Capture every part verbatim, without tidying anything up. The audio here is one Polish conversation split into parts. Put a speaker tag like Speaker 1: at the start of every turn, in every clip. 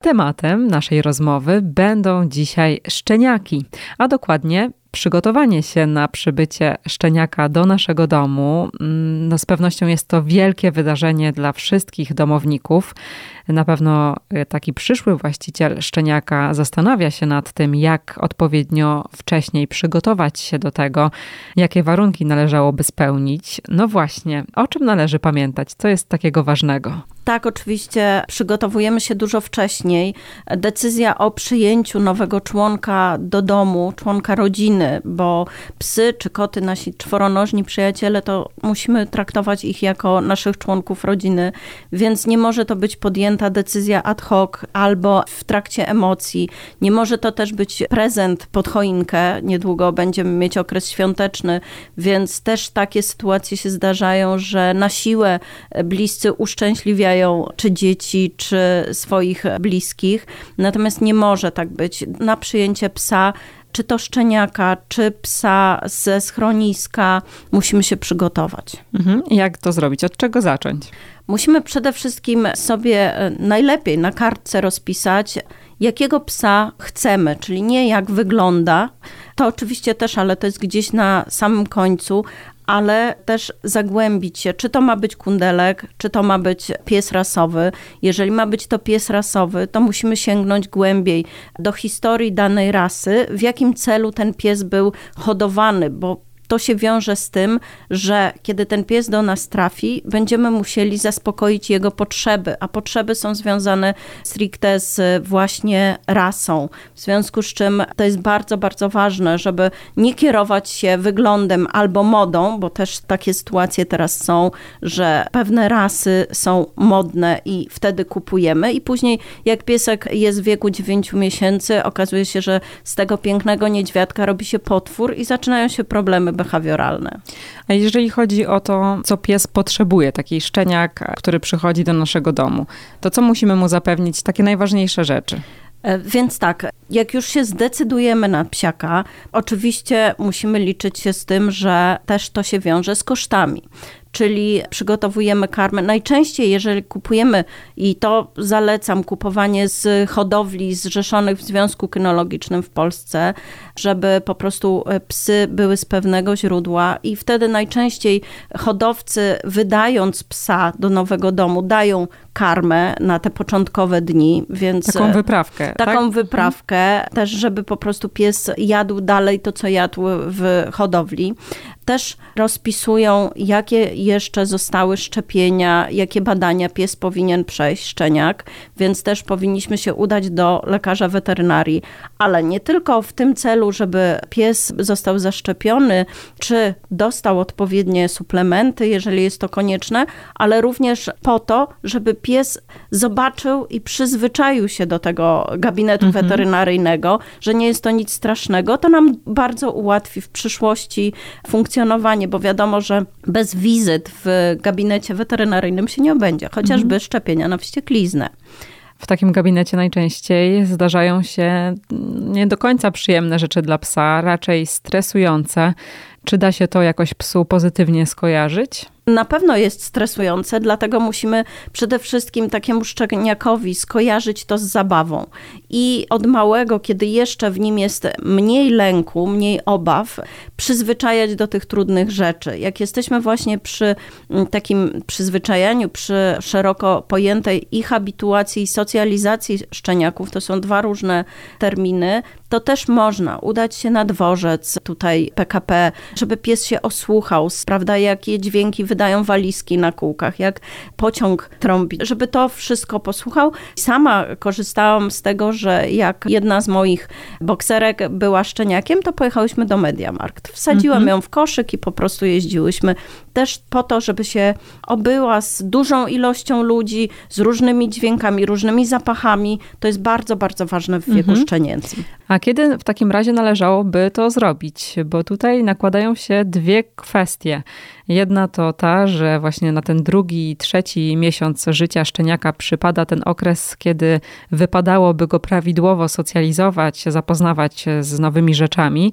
Speaker 1: Tematem naszej rozmowy będą dzisiaj szczeniaki, a dokładnie przygotowanie się na przybycie szczeniaka do naszego domu. No z pewnością jest to wielkie wydarzenie dla wszystkich domowników. Na pewno taki przyszły właściciel szczeniaka zastanawia się nad tym, jak odpowiednio wcześniej przygotować się do tego, jakie warunki należałoby spełnić. No właśnie, o czym należy pamiętać? Co jest takiego ważnego?
Speaker 2: Tak, oczywiście przygotowujemy się dużo wcześniej. Decyzja o przyjęciu nowego członka do domu, członka rodziny, bo psy czy koty, nasi czworonożni przyjaciele, to musimy traktować ich jako naszych członków rodziny, więc nie może to być podjęta decyzja ad hoc albo w trakcie emocji. Nie może to też być prezent pod choinkę. Niedługo będziemy mieć okres świąteczny, więc też takie sytuacje się zdarzają, że na siłę bliscy uszczęśliwiają czy dzieci, czy swoich bliskich. Natomiast nie może tak być. Na przyjęcie psa, czy to szczeniaka, czy psa ze schroniska, musimy się przygotować.
Speaker 1: Mhm. Jak to zrobić? Od czego zacząć?
Speaker 2: Musimy przede wszystkim sobie najlepiej na kartce rozpisać, jakiego psa chcemy, czyli nie jak wygląda. To oczywiście też, ale to jest gdzieś na samym końcu, ale też zagłębić się, czy to ma być kundelek, czy to ma być pies rasowy. Jeżeli ma być to pies rasowy, to musimy sięgnąć głębiej do historii danej rasy, w jakim celu ten pies był hodowany, bo to się wiąże z tym, że kiedy ten pies do nas trafi, będziemy musieli zaspokoić jego potrzeby, a potrzeby są związane stricte z właśnie rasą. W związku z czym to jest bardzo, bardzo ważne, żeby nie kierować się wyglądem albo modą, bo też takie sytuacje teraz są, że pewne rasy są modne i wtedy kupujemy i później jak piesek jest w wieku dziewięciu miesięcy, okazuje się, że z tego pięknego niedźwiadka robi się potwór i zaczynają się problemy behawioralne.
Speaker 1: A jeżeli chodzi o to, co pies potrzebuje, taki szczeniak, który przychodzi do naszego domu, to co musimy mu zapewnić? Takie najważniejsze rzeczy.
Speaker 2: Więc tak, jak już się zdecydujemy na psiaka, oczywiście musimy liczyć się z tym, że też to się wiąże z kosztami. Czyli przygotowujemy karmę. Najczęściej, jeżeli kupujemy, i to zalecam, kupowanie z hodowli zrzeszonych w Związku Kynologicznym w Polsce, żeby po prostu psy były z pewnego źródła i wtedy najczęściej hodowcy, wydając psa do nowego domu, dają karmę na te początkowe dni, więc...
Speaker 1: Taką wyprawkę,
Speaker 2: Taką
Speaker 1: tak?
Speaker 2: wyprawkę, mhm. też żeby po prostu pies jadł dalej to, co jadł w hodowli. Też rozpisują, jakie jeszcze zostały szczepienia, jakie badania pies powinien przejść, szczeniak, więc też powinniśmy się udać do lekarza weterynarii, ale nie tylko w tym celu, żeby pies został zaszczepiony, czy dostał odpowiednie suplementy, jeżeli jest to konieczne, ale również po to, żeby pies zobaczył i przyzwyczaił się do tego gabinetu mhm. weterynaryjnego, że nie jest to nic strasznego, to nam bardzo ułatwi w przyszłości funkcjonowanie, bo wiadomo, że bez wizyt w gabinecie weterynaryjnym się nie obędzie, chociażby mhm. szczepienia na wściekliznę.
Speaker 1: W takim gabinecie najczęściej zdarzają się nie do końca przyjemne rzeczy dla psa, raczej stresujące. Czy da się to jakoś psu pozytywnie skojarzyć?
Speaker 2: Na pewno jest stresujące, dlatego musimy przede wszystkim takiemu szczeniakowi skojarzyć to z zabawą. I od małego, kiedy jeszcze w nim jest mniej lęku, mniej obaw, przyzwyczajać do tych trudnych rzeczy. Jak jesteśmy właśnie przy takim przyzwyczajaniu, przy szeroko pojętej i habituacji, i socjalizacji szczeniaków, to są dwa różne terminy, to też można udać się na dworzec, tutaj P K P, żeby pies się osłuchał, prawda, jakie dźwięki wydają walizki na kółkach, jak pociąg trąbi, żeby to wszystko posłuchał. Sama korzystałam z tego, że jak jedna z moich bokserek była szczeniakiem, to pojechałyśmy do Mediamarkt. Wsadziłam mm-hmm. ją w koszyk i po prostu jeździłyśmy też po to, żeby się obyła z dużą ilością ludzi, z różnymi dźwiękami, różnymi zapachami. To jest bardzo, bardzo ważne w wieku mm-hmm. szczenięcym.
Speaker 1: A kiedy w takim razie należałoby to zrobić? Bo tutaj nakładają się dwie kwestie. Jedna to ta, że właśnie na ten drugi, trzeci miesiąc życia szczeniaka przypada ten okres, kiedy wypadałoby go prawidłowo socjalizować, zapoznawać z nowymi rzeczami.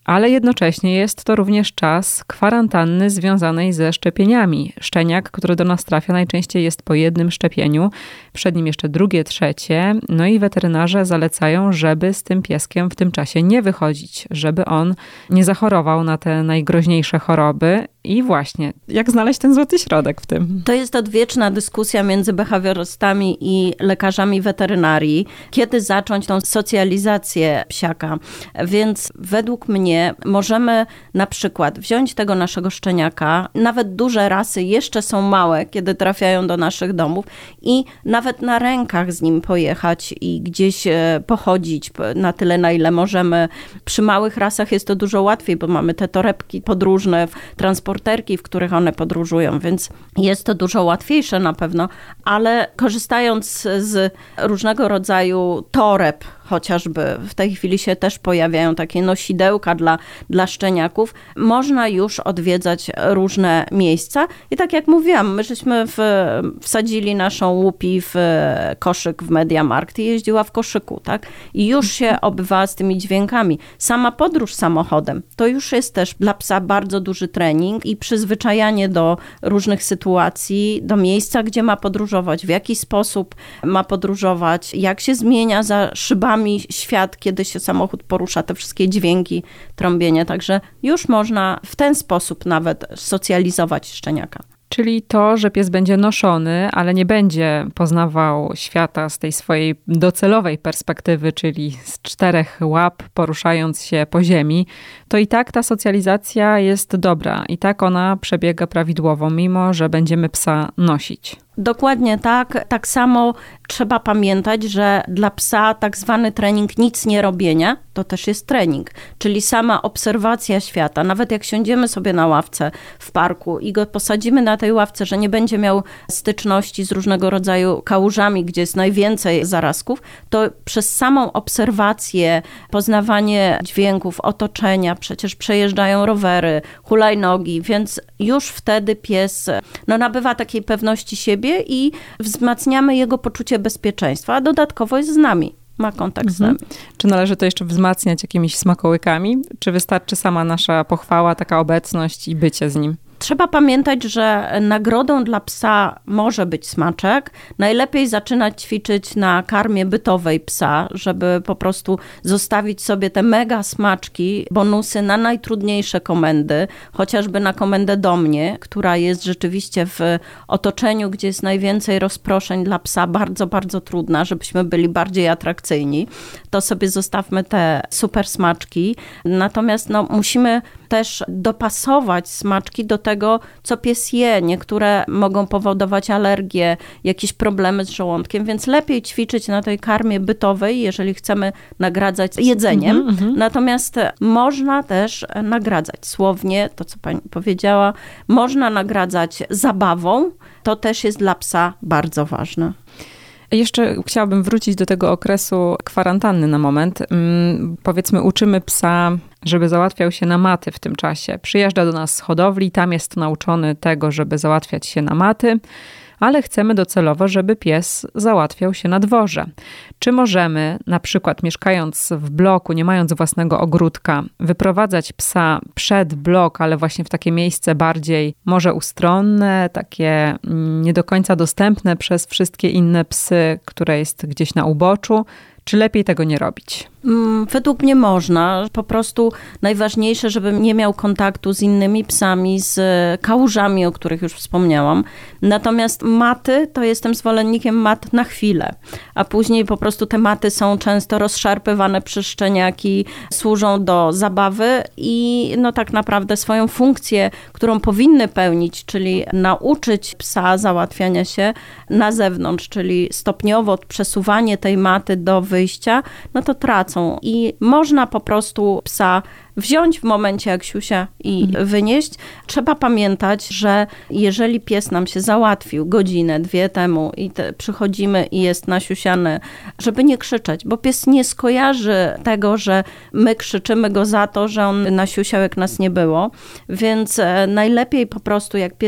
Speaker 1: ale jednocześnie jest to również czas kwarantanny związanej ze szczepieniami. Szczeniak, który do nas trafia, najczęściej jest po jednym szczepieniu, przed nim jeszcze drugie, trzecie, no i weterynarze zalecają, żeby z tym pieskiem w tym czasie nie wychodzić, żeby on nie zachorował na te najgroźniejsze choroby. I właśnie, jak znaleźć ten złoty środek w tym?
Speaker 2: To jest odwieczna dyskusja między behawiorystami i lekarzami weterynarii, kiedy zacząć tą socjalizację psiaka. Więc według mnie możemy na przykład wziąć tego naszego szczeniaka, nawet duże rasy jeszcze są małe, kiedy trafiają do naszych domów i nawet na rękach z nim pojechać i gdzieś pochodzić na tyle, na ile możemy. Przy małych rasach jest to dużo łatwiej, bo mamy te torebki podróżne, transporterki, w których one podróżują, więc jest to dużo łatwiejsze na pewno, ale korzystając z różnego rodzaju toreb, chociażby w tej chwili się też pojawiają takie nosidełka dla, dla szczeniaków, można już odwiedzać różne miejsca. I tak jak mówiłam, my żeśmy w, wsadzili naszą Łupi w koszyk w MediaMarkt i jeździła w koszyku, tak? I już się obywała z tymi dźwiękami. Sama podróż samochodem, to już jest też dla psa bardzo duży trening i przyzwyczajanie do różnych sytuacji, do miejsca, gdzie ma podróżować, w jaki sposób ma podróżować, jak się zmienia za szybami świat, kiedy się samochód porusza, te wszystkie dźwięki, trąbienie. Także już można w ten sposób nawet socjalizować szczeniaka.
Speaker 1: Czyli to, że pies będzie noszony, ale nie będzie poznawał świata z tej swojej docelowej perspektywy, czyli z czterech łap poruszając się po ziemi, to i tak ta socjalizacja jest dobra. I tak ona przebiega prawidłowo, mimo że będziemy psa nosić.
Speaker 2: Dokładnie tak. Tak samo trzeba pamiętać, że dla psa tak zwany trening nic nie robienia, to też jest trening. Czyli sama obserwacja świata. Nawet jak siądziemy sobie na ławce w parku i go posadzimy na tej ławce, że nie będzie miał styczności z różnego rodzaju kałużami, gdzie jest najwięcej zarazków, to przez samą obserwację, poznawanie dźwięków, otoczenia, przecież przejeżdżają rowery, hulajnogi, więc już wtedy pies no, nabywa takiej pewności siebie i wzmacniamy jego poczucie bezpieczeństwa, a dodatkowo jest z nami. Ma kontakt z nami.
Speaker 1: Czy należy to jeszcze wzmacniać jakimiś smakołykami? Czy wystarczy sama nasza pochwała, taka obecność i bycie z nim?
Speaker 2: Trzeba pamiętać, że nagrodą dla psa może być smaczek. Najlepiej zaczynać ćwiczyć na karmie bytowej psa, żeby po prostu zostawić sobie te mega smaczki, bonusy na najtrudniejsze komendy, chociażby na komendę do mnie, która jest rzeczywiście w otoczeniu, gdzie jest najwięcej rozproszeń dla psa, bardzo, bardzo trudna, żebyśmy byli bardziej atrakcyjni. To sobie zostawmy te super smaczki. Natomiast no, musimy też dopasować smaczki do tego, co pies je. Niektóre mogą powodować alergie, jakieś problemy z żołądkiem, więc lepiej ćwiczyć na tej karmie bytowej, jeżeli chcemy nagradzać jedzeniem. Mm-hmm. Natomiast można też nagradzać słownie, to co pani powiedziała, można nagradzać zabawą. To też jest dla psa bardzo ważne.
Speaker 1: Jeszcze chciałabym wrócić do tego okresu kwarantanny na moment. Powiedzmy, uczymy psa, żeby załatwiał się na maty w tym czasie. Przyjeżdża do nas z hodowli, tam jest nauczony tego, żeby załatwiać się na maty, ale chcemy docelowo, żeby pies załatwiał się na dworze. Czy możemy, na przykład mieszkając w bloku, nie mając własnego ogródka, wyprowadzać psa przed blok, ale właśnie w takie miejsce bardziej może ustronne, takie nie do końca dostępne przez wszystkie inne psy, które jest gdzieś na uboczu? Czy lepiej tego nie robić?
Speaker 2: Według mnie można. Po prostu najważniejsze, żeby nie miał kontaktu z innymi psami, z kałużami, o których już wspomniałam. Natomiast maty, to jestem zwolennikiem mat na chwilę. A później po prostu te maty są często rozszarpywane przez szczeniaki, służą do zabawy i no tak naprawdę swoją funkcję, którą powinny pełnić, czyli nauczyć psa załatwiania się na zewnątrz, czyli stopniowo przesuwanie tej maty do wyjścia, no to tracą. I można po prostu psa wziąć w momencie, jak siusia i mhm. wynieść. Trzeba pamiętać, że jeżeli pies nam się załatwił godzinę, dwie temu i te, przychodzimy i jest nasiusiany, żeby nie krzyczeć, bo pies nie skojarzy tego, że my krzyczymy go za to, że on nasiusiał, jak nas nie było. Więc najlepiej po prostu, jak pies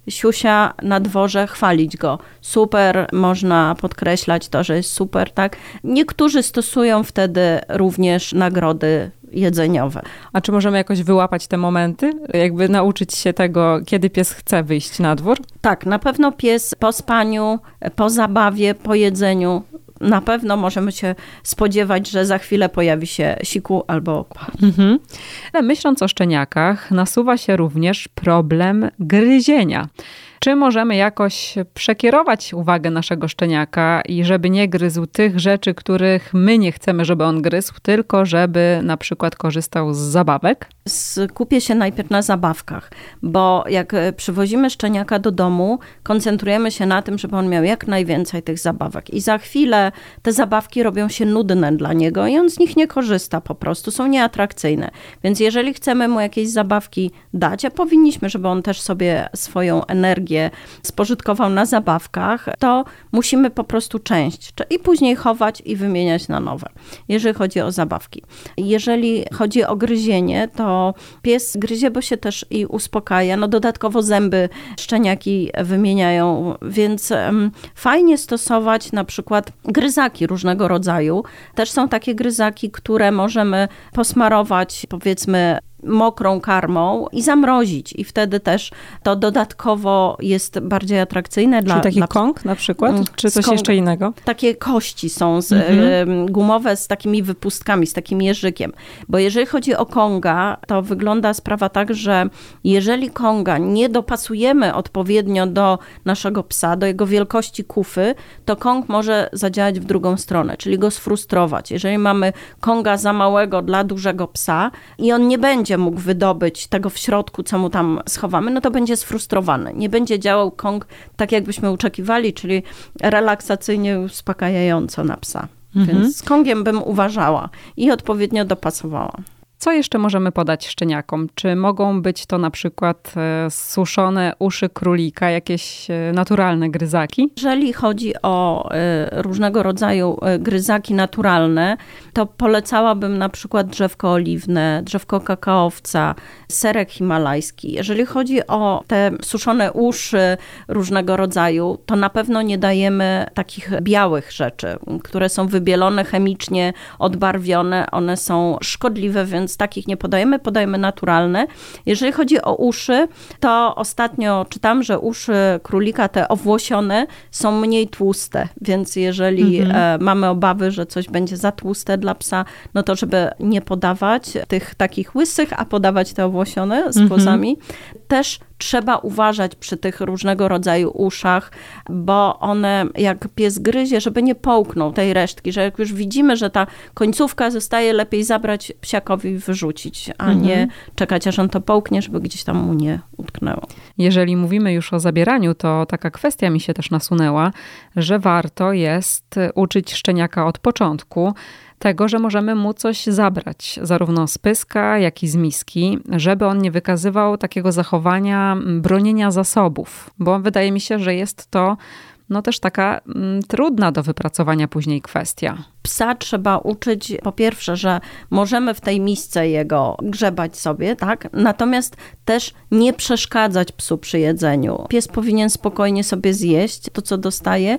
Speaker 2: siusia na dworze, chwalić go. Super, można podkreślać to, że jest super, tak? Niektórzy stosują wtedy również nagrody jedzeniowe.
Speaker 1: A czy możemy jakoś wyłapać te momenty? Jakby nauczyć się tego, kiedy pies chce wyjść na dwór?
Speaker 2: Tak, na pewno pies po spaniu, po zabawie, po jedzeniu, na pewno możemy się spodziewać, że za chwilę pojawi się siku albo kła.
Speaker 1: Mhm. Myśląc o szczeniakach, nasuwa się również problem gryzienia. Czy możemy jakoś przekierować uwagę naszego szczeniaka i żeby nie gryzł tych rzeczy, których my nie chcemy, żeby on gryzł, tylko żeby na przykład korzystał z zabawek?
Speaker 2: Skupię się najpierw na zabawkach, bo jak przywozimy szczeniaka do domu, koncentrujemy się na tym, żeby on miał jak najwięcej tych zabawek. I za chwilę te zabawki robią się nudne dla niego i on z nich nie korzysta po prostu, są nieatrakcyjne. Więc jeżeli chcemy mu jakieś zabawki dać, a powinniśmy, żeby on też sobie swoją energię spożytkował na zabawkach, to musimy po prostu część i później chować i wymieniać na nowe, jeżeli chodzi o zabawki. Jeżeli chodzi o gryzienie, to pies gryzie, bo się też i uspokaja. No dodatkowo zęby szczeniaki wymieniają, więc um, fajnie stosować na przykład gryzaki różnego rodzaju. Też są takie gryzaki, które możemy posmarować, powiedzmy, mokrą karmą i zamrozić. I wtedy też to dodatkowo jest bardziej atrakcyjne. Dla,
Speaker 1: Czy taki
Speaker 2: dla...
Speaker 1: kong na przykład? Czy coś
Speaker 2: Skąd... jeszcze
Speaker 1: innego?
Speaker 2: Takie kości są z,
Speaker 1: mhm.
Speaker 2: gumowe z takimi wypustkami, z takim jeżykiem. Bo jeżeli chodzi o konga, to wygląda sprawa tak, że jeżeli konga nie dopasujemy odpowiednio do naszego psa, do jego wielkości kufy, to kong może zadziałać w drugą stronę, czyli go sfrustrować. Jeżeli mamy konga za małego dla dużego psa i on nie będzie mógł wydobyć tego w środku, co mu tam schowamy, no to będzie sfrustrowany. Nie będzie działał kong tak, jakbyśmy oczekiwali, czyli relaksacyjnie, uspokajająco na psa. Mhm. Więc z kongiem bym uważała i odpowiednio dopasowała.
Speaker 1: Co jeszcze możemy podać szczeniakom? Czy mogą być to na przykład suszone uszy królika, jakieś naturalne gryzaki?
Speaker 2: Jeżeli chodzi o różnego rodzaju gryzaki naturalne, to polecałabym na przykład drzewko oliwne, drzewko kakaowca, serek himalajski. Jeżeli chodzi o te suszone uszy różnego rodzaju, to na pewno nie dajemy takich białych rzeczy, które są wybielone chemicznie, odbarwione. One są szkodliwe, więc Więc takich nie podajemy, podajemy naturalne. Jeżeli chodzi o uszy, to ostatnio czytam, że uszy królika, te owłosione, są mniej tłuste, więc jeżeli mhm. mamy obawy, że coś będzie za tłuste dla psa, no to żeby nie podawać tych takich łysych, a podawać te owłosione z płozami. Mhm. Też trzeba uważać przy tych różnego rodzaju uszach, bo one, jak pies gryzie, żeby nie połknął tej resztki, że jak już widzimy, że ta końcówka zostaje, lepiej zabrać psiakowi i wyrzucić, a mhm. nie czekać, aż on to połknie, żeby gdzieś tam mu nie utknęło.
Speaker 1: Jeżeli mówimy już o zabieraniu, to taka kwestia mi się też nasunęła, że warto jest uczyć szczeniaka od początku tego, że możemy mu coś zabrać, zarówno z pyska, jak i z miski, żeby on nie wykazywał takiego zachowania bronienia zasobów, bo wydaje mi się, że jest to no też taka mm, trudna do wypracowania później kwestia.
Speaker 2: Psa trzeba uczyć, po pierwsze, że możemy w tej misce jego grzebać sobie, tak? Natomiast też nie przeszkadzać psu przy jedzeniu. Pies powinien spokojnie sobie zjeść to, co dostaje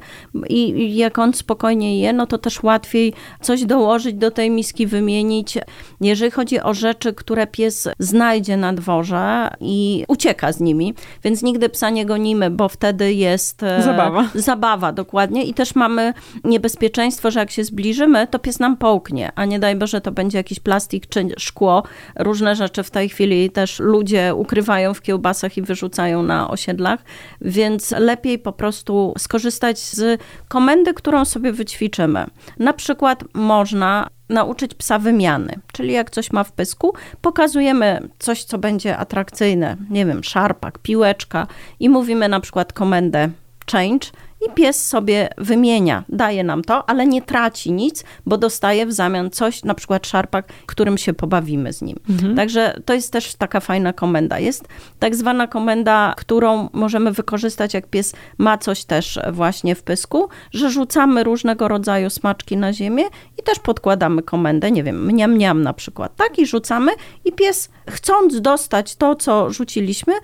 Speaker 2: i jak on spokojnie je, no to też łatwiej coś dołożyć do tej miski, wymienić. Jeżeli chodzi o rzeczy, które pies znajdzie na dworze i ucieka z nimi, więc nigdy psa nie gonimy, bo wtedy jest
Speaker 1: zabawa.
Speaker 2: Zabawa, dokładnie. I też mamy niebezpieczeństwo, że jak się zbliży, to pies nam połknie, a nie daj Boże, to będzie jakiś plastik czy szkło. Różne rzeczy w tej chwili też ludzie ukrywają w kiełbasach i wyrzucają na osiedlach, więc lepiej po prostu skorzystać z komendy, którą sobie wyćwiczymy. Na przykład można nauczyć psa wymiany, czyli jak coś ma w pysku, pokazujemy coś, co będzie atrakcyjne, nie wiem, szarpak, piłeczka i mówimy na przykład komendę change, i pies sobie wymienia, daje nam to, ale nie traci nic, bo dostaje w zamian coś, na przykład szarpak, którym się pobawimy z nim. Mhm. Także to jest też taka fajna komenda. Jest tak zwana komenda, którą możemy wykorzystać, jak pies ma coś też właśnie w pysku, że rzucamy różnego rodzaju smaczki na ziemię i też podkładamy komendę, nie wiem, mniam, mniam na przykład, tak? I rzucamy i pies, chcąc dostać to, co rzuciliśmy,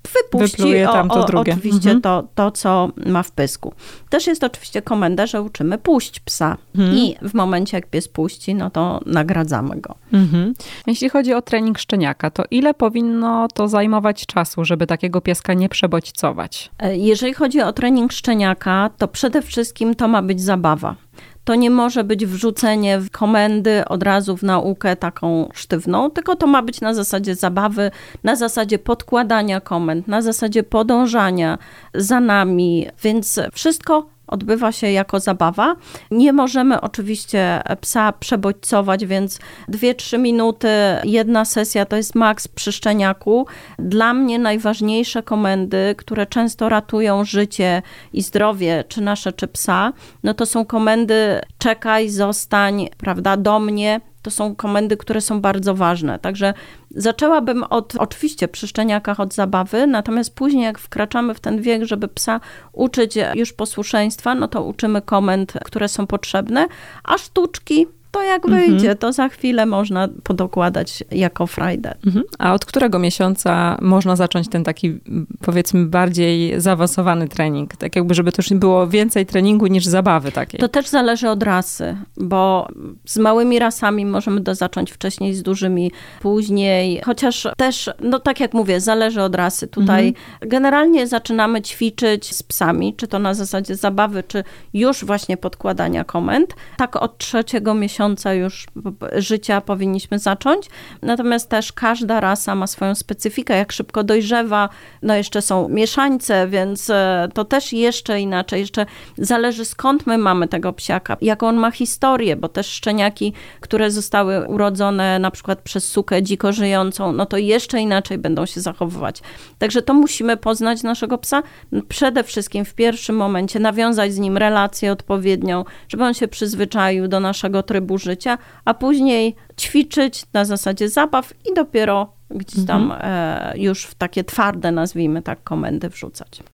Speaker 2: wypuści
Speaker 1: tam to
Speaker 2: o,
Speaker 1: drugie.
Speaker 2: oczywiście
Speaker 1: mhm.
Speaker 2: to, to, co ma w pysku. Też jest oczywiście komenda, że uczymy puść psa mhm. i w momencie, jak pies puści, no to nagradzamy go.
Speaker 1: Mhm. Jeśli chodzi o trening szczeniaka, to ile powinno to zajmować czasu, żeby takiego pieska nie przebodźcować?
Speaker 2: Jeżeli chodzi o trening szczeniaka, to przede wszystkim to ma być zabawa. To nie może być wrzucenie w komendy od razu w naukę taką sztywną, tylko to ma być na zasadzie zabawy, na zasadzie podkładania komend, na zasadzie podążania za nami, więc wszystko odbywa się jako zabawa. Nie możemy oczywiście psa przebodźcować, więc dwie trzy minuty, jedna sesja to jest maks przy szczeniaku. Dla mnie najważniejsze komendy, które często ratują życie i zdrowie, czy nasze, czy psa, no to są komendy czekaj, zostań, prawda, do mnie. To są komendy, które są bardzo ważne. Także zaczęłabym od, oczywiście przy szczeniakach od zabawy, natomiast później jak wkraczamy w ten wiek, żeby psa uczyć już posłuszeństwa, no to uczymy komend, które są potrzebne, a sztuczki to jak wyjdzie, mhm. to za chwilę można podokładać jako frajdę.
Speaker 1: Mhm. A od którego miesiąca można zacząć ten taki, powiedzmy, bardziej zaawansowany trening? Tak jakby, żeby to już było więcej treningu niż zabawy takiej.
Speaker 2: To też zależy od rasy, bo z małymi rasami możemy to zacząć wcześniej, z dużymi później, chociaż też, no tak jak mówię, zależy od rasy. Tutaj mhm. generalnie zaczynamy ćwiczyć z psami, czy to na zasadzie zabawy, czy już właśnie podkładania komend. Tak od trzeciego miesiąca już życia powinniśmy zacząć. Natomiast też każda rasa ma swoją specyfikę, jak szybko dojrzewa. No jeszcze są mieszańce, więc to też jeszcze inaczej. Jeszcze zależy skąd my mamy tego psiaka, jaką on ma historię, bo też szczeniaki, które zostały urodzone na przykład przez sukę dziko żyjącą, no to jeszcze inaczej będą się zachowywać. Także to musimy poznać naszego psa. Przede wszystkim w pierwszym momencie nawiązać z nim relację odpowiednią, żeby on się przyzwyczaił do naszego trybu życia, a później ćwiczyć na zasadzie zabaw i dopiero gdzieś tam mhm. e, już w takie twarde, nazwijmy tak, komendy wrzucać.